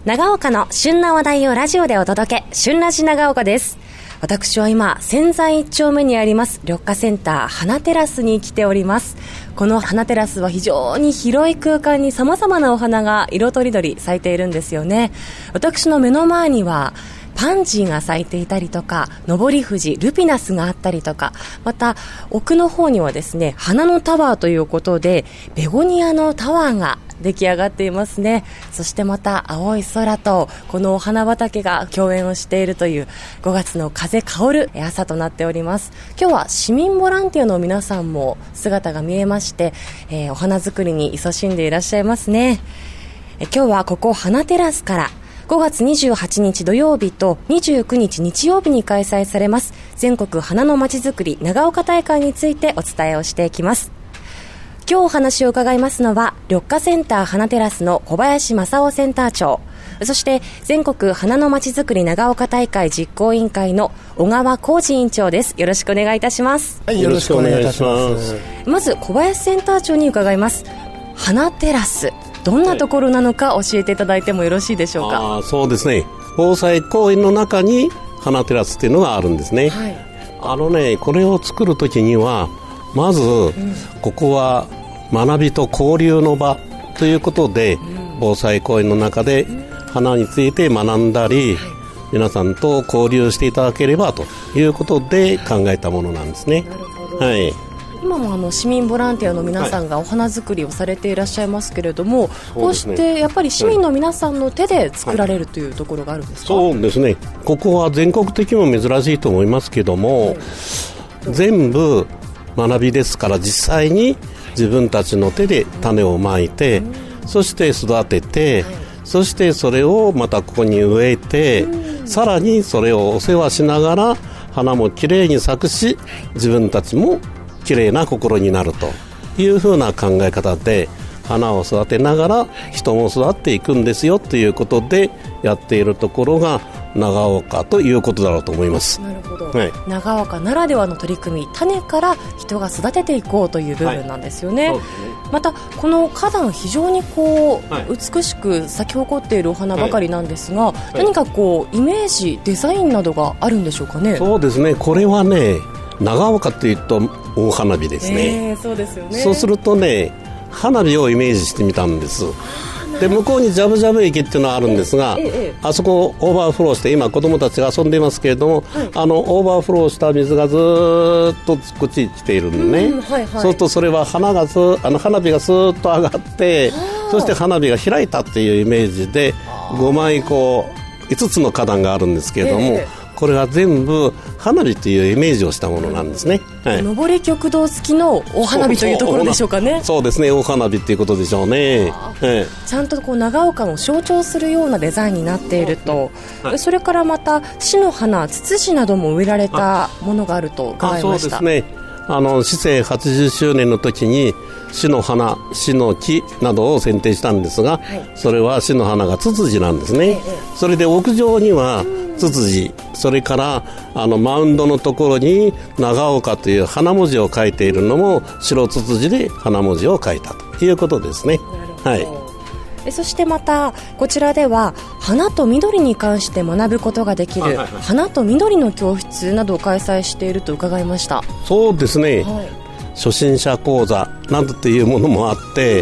長岡の旬な話題をラジオでお届け、旬ラジ長岡です。私は今、千載一丁目にあります緑化センター花テラスに来ております。この花テラスは非常に広い空間に様々なお花が色とりどり咲いているんですよね。私の目の前にはパンジーが咲いていたりとか、登り藤、ルピナスがあったりとか、また奥の方にはですね、花のタワーということでベゴニアのタワーが出来上がっていますね。そしてまた青い空とこのお花畑が共演をしているという5月の風香る朝となっております。今日は市民ボランティアの皆さんも姿が見えまして、お花作りに勤しんでいらっしゃいますね。今日はここ花テラスから5月28日土曜日と29日日曜日に開催されます全国花のまちづくり長岡大会についてお伝えをしていきます。今日お話を伺いますのは緑化センター花テラスの小林正夫センター長、そして全国花のまちづくり長岡大会実行委員会の小川浩二委員長です。よろしくお願いいたします。 はい、よろしくお願いいたします。 まず小林センター長に伺います。花テラス、どんなところなのか教えていただいてもよろしいでしょうか。 そうですね、防災公園の中に花テラスっていうのがあるんですね、はい、これを作るときにはまず、ここは学びと交流の場ということで、防災公園の中で花について学んだり、皆さんと交流していただければということで考えたものなんですね。 なるほど、 はい、 今も市民ボランティアの皆さんがお花作りをされていらっしゃいますけれども、こうしてやっぱり市民の皆さんの手で作られるというところがあるんですか。 そうですね、ここは全国的にも珍しいと思いますけども、全部学びですから、実際に自分たちの手で種をまいて、そして育てて、そしてそれをまたここに植えて、さらにそれをお世話しながら花もきれいに咲くし、自分たちもきれいな心になるというふうな考え方で、花を育てながら人も育っていくんですよということでやっているところが長岡ということだろうと思います。 なるほど、はい、長岡ならではの取り組み、種から人が育てていこうという部分なんですよね、はい、またこの花壇非常に美しく咲き誇っているお花ばかりなんですが、何かイメージ、デザインなどがあるんでしょうかね。 そうですね、これはね、長岡というと大花火ですね、 そうですよね。 そうするとね、花火をイメージしてみたんです。で、向こうにジャブジャブ池っていうのはあるんですが、あそこをオーバーフローして、今子供たちが遊んでいますけれども、オーバーフローした水がずっとこっちに来ているのね、そうするとそれは花火がスーッと上がって、そして花火が開いたっていうイメージで5枚5つの花壇があるんですけれども、これは全部花火というイメージをしたものなんですね、はい、 上り極道付きの大花火というところでしょうかね。 そうですね、大花火ということでしょうね、 ちゃんと長岡を象徴するようなデザインになっていると、それからまた市の花、ツツジなども植えられたものがあると伺いました。 そうですね、市政80周年の時に市の花、市の木などを選定したんですが、それは市の花がツツジなんですね、それで屋上にはツツジ、それからマウンドのところに長岡という花文字を書いているのも白ツツジで花文字を書いたということですね。はい、 そしてまたこちらでは花と緑に関して学ぶことができる、花と緑の教室などを開催していると伺いました。 そうですね、初心者講座などというものもあって、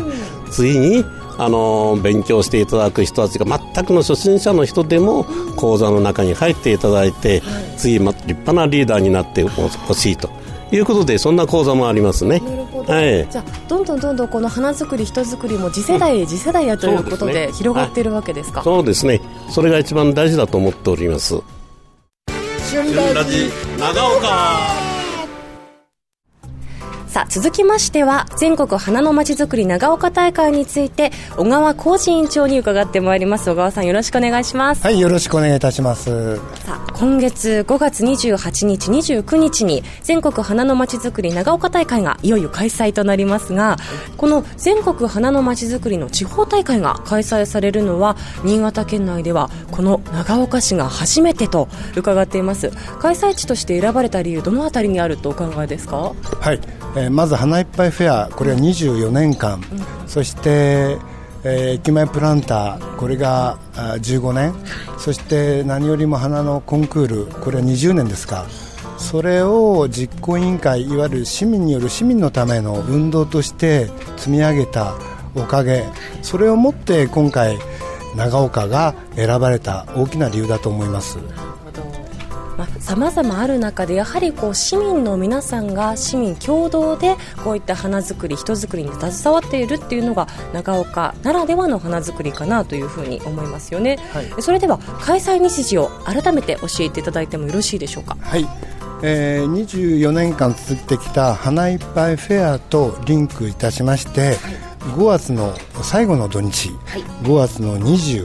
次に勉強していただく人たちが全くの初心者の人でも講座の中に入っていただいて、次立派なリーダーになってほしいということで、そんな講座もありますね。 なるほど、じゃあどんどんこの花作り、人作りも次世代へ次世代へということで広がっているわけですか。 そうですね、それが一番大事だと思っております。 旬ラジ長岡。さあ、続きましては全国花のまちづくり長岡大会について小川浩二委員長に伺ってまいります。小川さん、よろしくお願いします。 はい、よろしくお願いいたします。 さあ、今月5月28日29日に全国花のまちづくり長岡大会がいよいよ開催となりますが、この全国花のまちづくりの地方大会が開催されるのは新潟県内ではこの長岡市が初めてと伺っています。開催地として選ばれた理由、どのあたりにあるとお考えですか。 はい、まず花いっぱいフェア、これは24年間、そして駅前プランター、これが15年、そして何よりも花のコンクール、これは20年ですか。それを実行委員会、いわゆる市民による市民のための運動として積み上げたおかげ、それをもって今回長岡が選ばれた大きな理由だと思います。 様々ある中でやはり市民の皆さんが市民共同でこういった花作り、人作りに携わっているっていうのが長岡ならではの花作りかなというふうに思いますよね、はい、それでは開催日時を改めて教えていただいてもよろしいでしょうか。 はい、24年間続いてきた花いっぱいフェアとリンクいたしまして、はい、5月の最後の土日、はい、5月の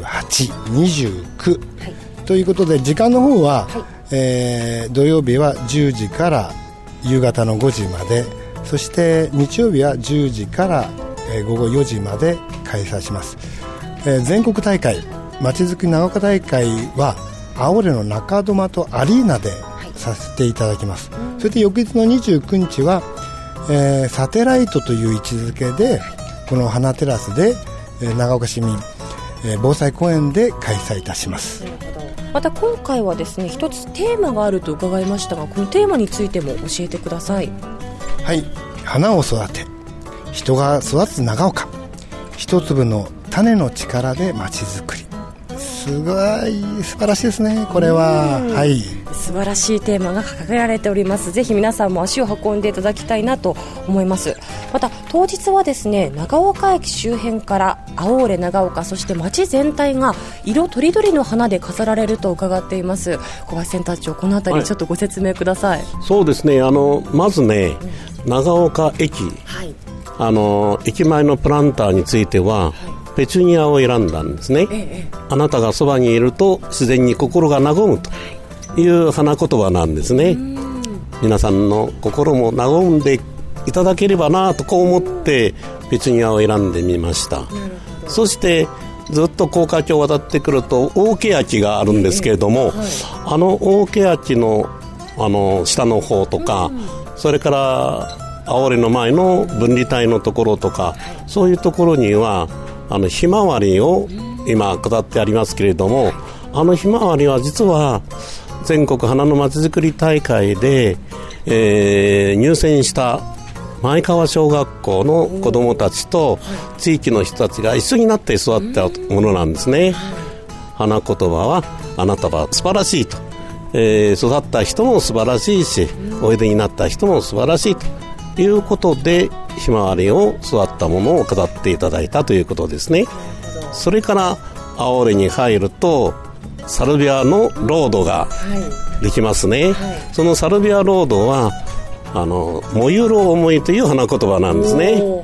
28、29、はい、ということで時間の方は、はい、土曜日は10時から夕方の5時まで、そして日曜日は10時から、午後4時まで開催します、全国大会まちづくり長岡大会は青森の中泊とアリーナでさせていただきます、はい、そして翌日の29日は、サテライトという位置づけでこの花テラスで、長岡市民、防災公園で開催いたします。 また今回はですね、一つテーマがあると伺いましたが、このテーマについても教えてください。 はい、花を育て人が育つ長岡、一粒の種の力でまちづくり。すごい素晴らしいですね、これは。はい、 素晴らしいテーマが掲げられております。ぜひ皆さんも足を運んでいただきたいなと思います。また当日はですね、長岡駅周辺から青折長岡、そして街全体が色とりどりの花で飾られると伺っています。小林センター長、このあたりちょっとご説明ください。 そうですね、まずね、長岡駅、はい、駅前のプランターについては、はい、ペチュニアを選んだんですね、あなたがそばにいると自然に心が和むという花言葉なんですね。皆さんの心も和んでいただければなとこう思ってペチュニアを選んでみました。そしてずっと高架橋を渡ってくると大欅があるんですけれども、はい、大欅の下の方とか、それから青森の前の分離帯のところとか、そういうところにはひまわりを今飾ってありますけれども、ひまわりは実は全国花のまちづくり大会で、入選した前川小学校の子どもたちと地域の人たちが一緒になって育ったものなんですね。花言葉はあなたは素晴らしいと、育った人も素晴らしいし、おいでになった人も素晴らしいということで、ひまわりを育ったものを飾っていただいたということですね。それから青森に入るとサルビアのロードができますね、はいはい、そのサルビアロードは燃ゆる思いという花言葉なんですね、はい、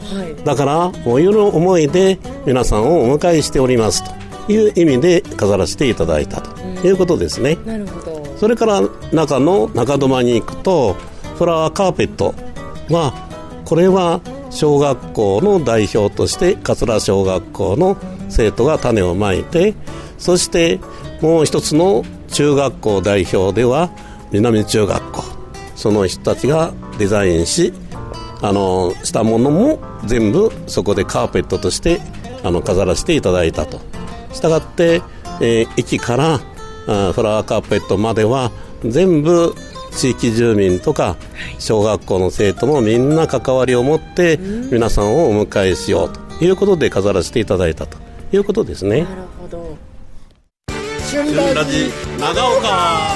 だから燃ゆる思いで皆さんをお迎えしておりますという意味で飾らせていただいたということですね。 なるほど。 それから中の中土間に行くとフラワーカーペットは、これは小学校の代表として桂小学校の生徒が種をまいて、そしてもう一つの中学校代表では南中学校、その人たちがデザインししたものも全部そこでカーペットとして飾らせていただいたと。したがって、駅からフラワーカーペットまでは全部地域住民とか小学校の生徒もみんな関わりを持って皆さんをお迎えしようということで飾らせていただいたということですね。 なるほど。 旬ラジ長岡。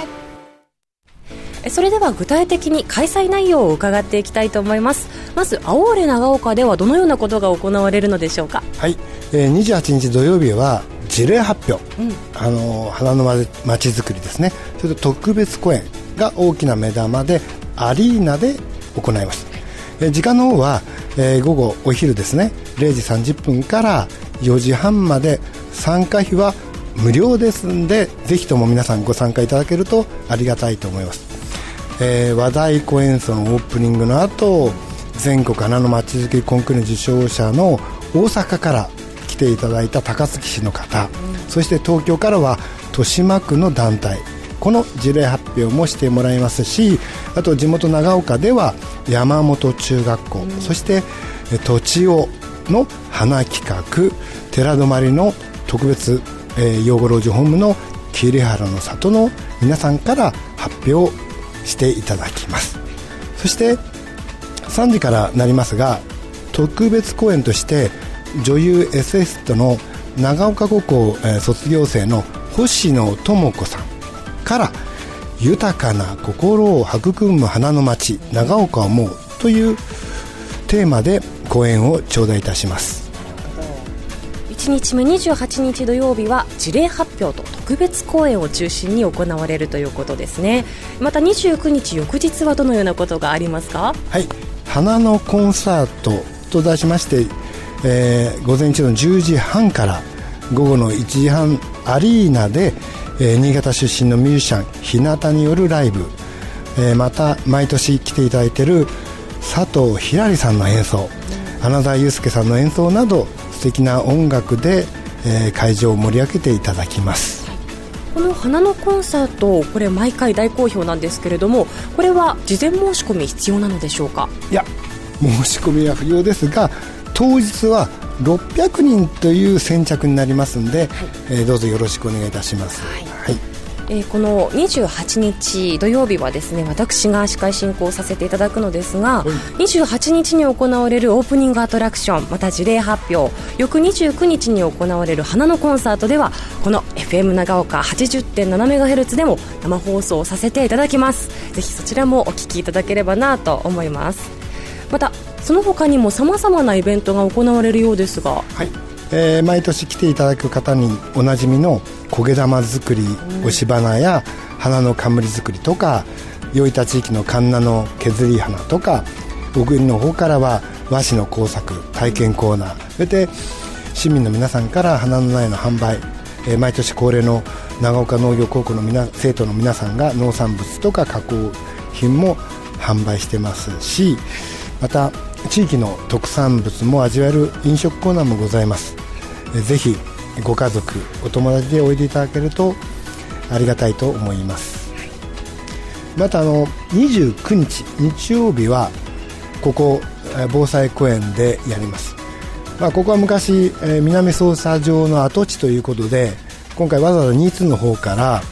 それでは具体的に開催内容を伺っていきたいと思います。まず青折長岡ではどのようなことが行われるのでしょうか。 はい、28日土曜日は事例発表、花のまちづくりですね。それと特別公演が大きな目玉でアリーナで行います。時間の方は、午後お昼ですね、0時30分から4時半まで、参加費は無料ですのでぜひとも皆さんご参加いただけるとありがたいと思います。和太鼓演奏のオープニングの後、全国花のまちづくりコンクール受賞者の大阪から来ていただいた高槻市の方、そして東京からは豊島区の団体、この事例発表もしてもらいますし、あと地元長岡では山本中学校、そして栃尾の花企画、寺泊の特別、養護老人ホームの桐原の里の皆さんから発表していただきます。そして3時からなりますが、特別公演として女優エッセイストの長岡高校、卒業生の星野智子さんから豊かな心を育む花の町長岡を思うというテーマで講演を頂戴いたします。 1日目28日土曜日は事例発表と特別講演を中心に行われるということですね。また29日翌日はどのようなことがありますか？ はい、花のコンサートと題しまして、午前中の10時半から午後の1時半アリーナで、新潟出身のミュージシャン日向によるライブ、また毎年来ていただいている佐藤ひらりさんの演奏、花田祐介さんの演奏など素敵な音楽で、会場を盛り上げていただきます。 この花のコンサート、これ毎回大好評なんですけれども、これは事前申し込み必要なのでしょうか？いや、 申し込みは不要ですが、当日は600人という先着になりますので、はい、どうぞよろしくお願いいたします。はいはい、 この28日土曜日はですね、私が司会進行させていただくのですが、28日に行われるオープニングアトラクション、また事例発表、翌29日に行われる花のコンサートではこの FM 長岡 80.7MHz でも生放送させていただきます。ぜひそちらもお聞きいただければなと思います。またその他にも様々なイベントが行われるようですが、 はい、毎年来ていただく方におなじみの苔玉作り、押し花や花の冠作りとか、大分地域のカンナの削り花とか、小国の方からは和紙の工作体験コーナー、そして市民の皆さんから花の苗の販売、毎年恒例の長岡農業高校の生徒の皆さんが農産物とか加工品も販売してますし、また地域の特産物も味わえる飲食コーナーもございます。ぜひご家族お友達でおいでいただけるとありがたいと思います。また29日日曜日はここ防災公園でやります。ここは昔、南捜査場の跡地ということで、今回わざわざ新津の方から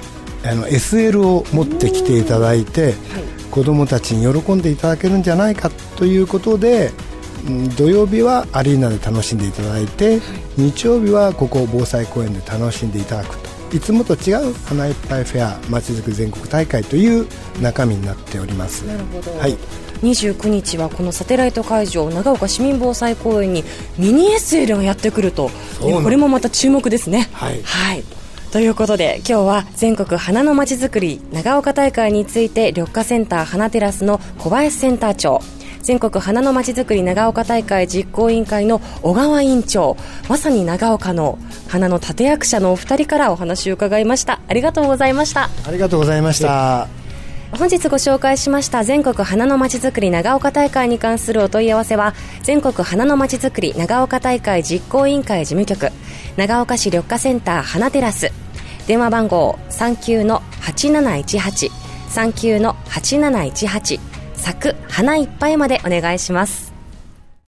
SL を持ってきていただいて、子どもたちに喜んでいただけるんじゃないかということで、土曜日はアリーナで楽しんでいただいて、日曜日はここ防災公園で楽しんでいただくと、いつもと違う花いっぱいフェアまちづくり全国大会という中身になっております。 なるほど、 はい、 29日はこのサテライト会場長岡市民防災公園にミニ SL がやってくると、これもまた注目ですね。 はい、 はい、ということで今日は全国花のまちづくり長岡大会について、緑化センター花テラスの小林センター長、全国花のまちづくり長岡大会実行委員会の小川委員長、まさに長岡の花の立役者のお二人からお話を伺いました。ありがとうございました。 ありがとうございました。 本日ご紹介しました全国花のまちづくり長岡大会に関するお問い合わせは、全国花のまちづくり長岡大会実行委員会事務局長岡市緑化センター花テラス、電話番号 39-8718 39-8718、咲く花いっぱいまでお願いします。